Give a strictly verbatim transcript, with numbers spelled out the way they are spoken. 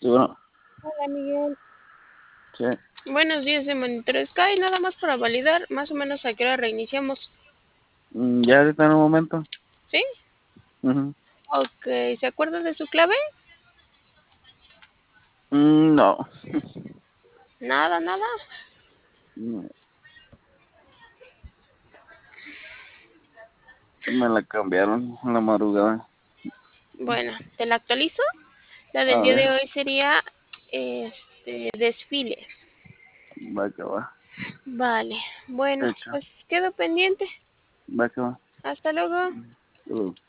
bueno, Hola Miguel. sí. Buenos días de Monitor Sky. Nada más para validar más o menos a qué hora reiniciamos. Mm, Ya ahorita en un momento. ¿Sí? Ujú. Ok. ¿Se acuerda de su clave? Mm, no. Nada, nada. No, me la cambiaron en la madrugada. Bueno, te la actualizo. La del A día ver, de hoy sería este desfile. va que va. Vale. Bueno, Hecho, pues quedo pendiente. va que va. Hasta luego. Uh.